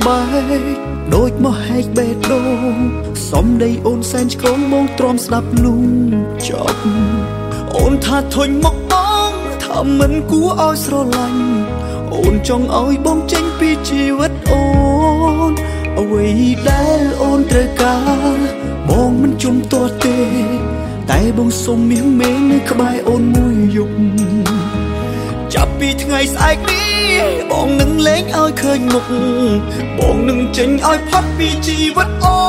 បែកដូចមកហែកបេះដូងសំដីអូនសែនឆ្កងបងទ្រាំស្ដាប់លូចប់អូនថាធុញមកបងថាមិនគួរឲ្យស្រឡាញ់អូនចង់ឲ្យបងចេញពីជីវិតអូនអ្វីដែលអូនត្រូវការបងមិនជុំទាស់ទេតែបងសុំមាសមេនៅក្បែរអូនមួយយប់ចាប់ពីថ្ងៃស្អែកនេះបងនឹងលែងឲ្យឃើញមុខបងនឹងចេញឲ្យផុតពីជីវិតអូ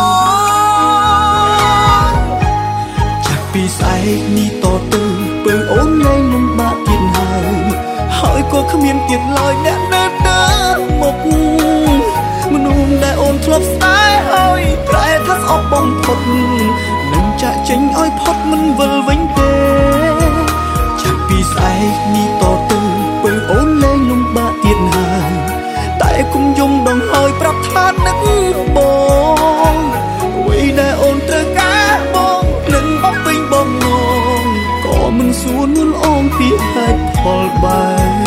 នចាប់ពីស្អែកនេះតទៅពើអូនលែងលំបាកទៀតហើយក៏គ្មានទៀតឡើយអ្នកនៅដើរមុខមនុស្សដែលអូនធ្លាប់ស្ដាយហើយប្រែថាស្អប់បំផុតនឹងចាក់ចេញឲ្យផុតមិនវិលវិញទេចាប់ពីស្អែកនេះតទៅពើអូនលែងលំបាកទៀតហើយតែគុំយំដងហើយប្រាប់ថានឹកបងអ្វីដែលអូនត្រូវការបងនឹងបបពេញបងងងក៏មិនសួរនួនអូនពីហេតុផលបែ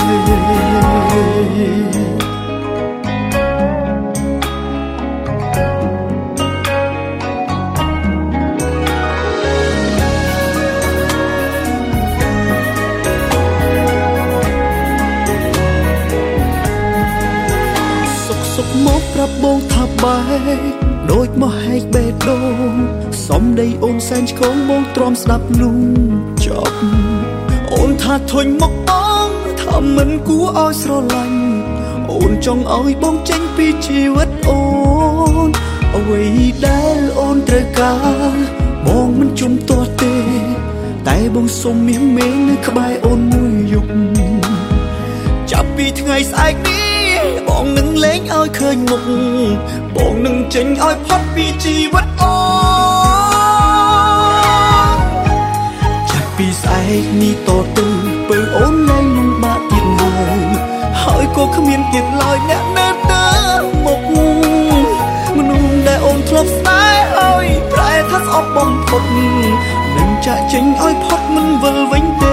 សុកមកប្រាប់បងថាបែកដូចមកហែកបេះដូងសំដីអូនសែនឆ្កងបងទ្រាំស្ដាប់លូចប់អូនថាធុញមកបងថាមិនគួរឲ្យស្រឡាញ់អូនចង់ឲ្យបងចេញពីជីវិតអូនអ្វីដែលអូនត្រូវការបងមិនជុំទាស់ទេតែបងសុំមាសមេនៅក្បែរអូនមួយយប់ចាប់ពីថ្ងៃស្អែកនេះបងនឹងលែងឲ្យឃើញមុខបងនឹងចេញឲ្យផុតពីជីវិតអូនចាប់ពីស្អែកនេះតទៅពើអូនលែងលំបាកទៀតហើយក៏គ្មានទៀតឡើយអ្នកនៅដើរមុខមនុស្សដែលអូនធ្លាប់ស្ដាយហើយប្រែថាស្អប់បំផុតនឹងចាក់ចេញឲ្យផុតមិនវិលវិញទេ